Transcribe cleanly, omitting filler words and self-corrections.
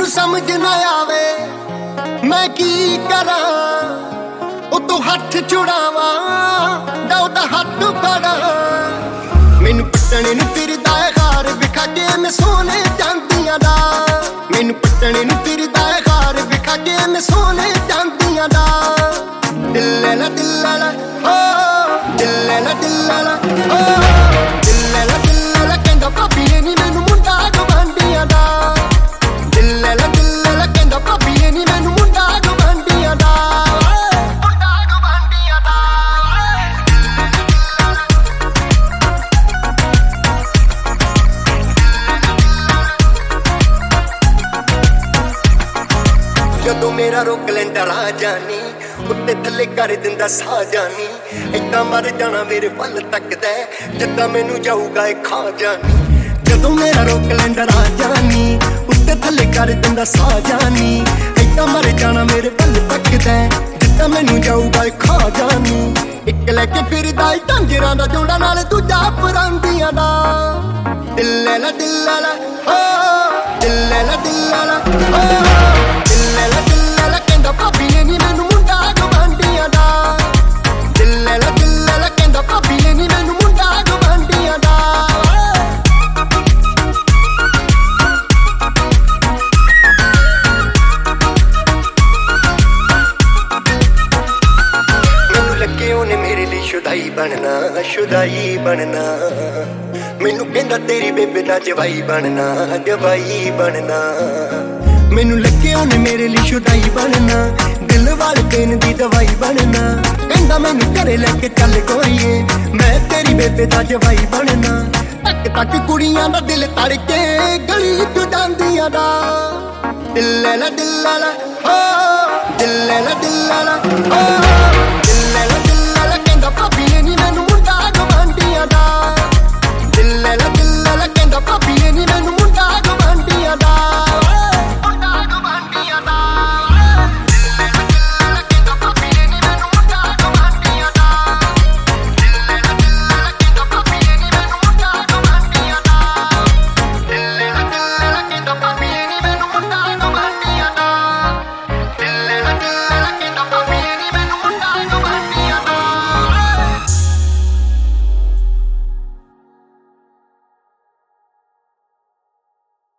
ਮੈਨੂੰ ਸਮਝ ਨਾ ਆਵੇ ਮੈਂ ਕੀ ਕਰਾਂ, ਉਤੋਂ ਹੱਥ ਛੁਡਾਵਾਂ ਜਾਂ ਉਹਦਾ ਹੱਥ ਫੜਾਂ। ਮੈਨੂੰ ਪੱਟਣੇ ਨੂੰ ਫਿਰਦਾ ਏ ਹਾਰ ਵਿਖਾ ਕੇ ਮੈਂ ਸੋਨੇ ਚਾਂਦੀਆਂ ਦਾ, ਮੈਨੂੰ ਪੱਟਣੇ ਨੂੰ ਫਿਰਦਾ ਏ ਹਾਰ ਵਿਖਾ ਕੇ ਮੈਂ ਸੋਨੇ ਚਾਂਦੀਆਂ ਦਾ। ਦਿਲ ਲੈਣਾ ਦਿਲ ਲੈਣਾ ਹੋ, ਦਿਲ ਲੈਣਾ ਦਿਲ ਲੈਣਾ ਹੋ, ਦਿਲ ਲੈਣਾ ਦਿਲ ਲੈਣਾ ਕਹਿੰਦਾ ਭਾਬੀ ਇਹ ਨੀ ਮੈਨੂੰ ਮੁੰਡਾ ਗਵਾਂਢੀਆਂ ਦਾ। ਦਿਲ ਲੈਣਾ ਦਿਲ ਲੈਣਾ ਕਹਿੰਦਾ ਭਾਬੀ ਇਹ ਨੀ ਮੈਨੂੰ ਮੁੰਡਾ ਗਵਾਂਢੀਆਂ ਦਾ, ਮੁੰਡਾ ਗਵਾਂਢੀਆਂ ਦਾ। ਜਦੋਂ ਮੇਰਾ ਰੋਕ ਲੈਂਦਾ ਰਾਹ ਜਾਨੀ, ਉੱਤੇ ਥੱਲੇ ਕਰ ਦਿੰਦਾ ਸਾਹ ਜਾਨੀ। ਏਦਾਂ ਮਰ ਜਾਣਾ ਮੇਰੇ ਵੱਲ ਤੱਕਦਾ ਜਿੱਦਾਂ ਮੈਨੂੰ ਜਾਊਗਾ ਇਹ ਖਾ ਜਾਨੀ। ਜਦੋਂ ਮੇਰਾ ਰੋਕ ਲੈਂਦਾ ਰਾਹ ਜਾਨੀ, ਉੱਤੇ ਥੱਲੇ ਕਰ ਦਿੰਦਾ ਸਾਹ ਜਾਨੀ। ਏਦਾਂ ਮਰ ਜਾਣਾ ਮੇਰੇ ਵੱਲ ਤੱਕਦਾ ਜਿੱਦਾਂ ਮੈਨੂੰ ਜਾਊਗਾ ਇਹ ਖਾ ਜਾਨੀ। ਇੱਕ ਲੈ ਕੇ ਫਿਰਦਾ ਈ ਢਾਂਜਰਾਂ ਦਾ ਜੋੜਾ ਨਾਲ ਦੂਜਾ ਪਰਾਂਦੀਆਂ ਦਾ। ਦਿਲ ਲੈਣਾ ਦਿਲ ਲੈਣਾ ਹੋ, ਦਿਲ ਲੈਣਾ ਦਿਲ ਲੈਣਾ ਹੋ, ਦਿਲ ਲੈਣਾ ਦਿਲ ਲੈਣਾ ਕਹਿੰਦਾ ਭਾਬੀ ਇਹ ਨੀ ਮੈਨੂੰ ਮੁੰਡਾ ਗਵਾਂਢੀਆਂ ਦਾ। ਦਿਲ ਲੈਣਾ ਦਿਲ ਲੈਣਾ ਕਹਿੰਦਾ ਭਾਬੀ ਇਹ ਨੀ ਮੈਨੂੰ ਮੁੰਡਾ ਗਵਾਂਢੀਆਂ ਦਾ। ਮੈਨੂੰ ਲੱਗੇ ਉਹਨੇ ਮੇਰੇ ਲਈ ਸ਼ੁਦਾਈ ਬਣਨਾ, ਸ਼ੁਦਾਈ ਬਣਨਾ। ਮੈਨੂੰ ਕਹਿੰਦਾ ਤੇਰੀ ਬੇਬੇ ਦਾ ਜਵਾਈ ਬਣਨਾ, ਜਵਾਈ ਬਣਨਾ। ਮੈਨੂੰ ਲੱਗੇ ਉਹਨੇ ਮੇਰੇ ਲਈ ਸ਼ੁਦਾਈ ਬਣਨਾ, ਦਿਲ ਵਾਲੇ ਪੇਨ ਦੀ ਦਵਾਈ ਬਣਨਾ। ਕਹਿੰਦਾ ਮੈਨੂੰ ਘਰੇ ਲੈ ਕੇ ਚੱਲ ਗੋਰੀਏ, ਮੈਂ ਤੇਰੀ ਬੇਬੇ ਦਾ ਜਵਾਈ ਬਣਨਾ। ਤੱਕ ਤੱਕ ਕੁੜੀਆਂ ਦਾ ਦਿਲ ਤੜ ਕੇ ਗਲੀ ਚ ਜਾਂਦੀਆਂ ਦਾ। ਦਿਲ ਲੈਣਾ ਦਿਲ ਲੈਣਾ ਹੋ, ਦਿਲ ਲੈਣਾ ਦਿਲ ਲੈਣਾ ਹੋ।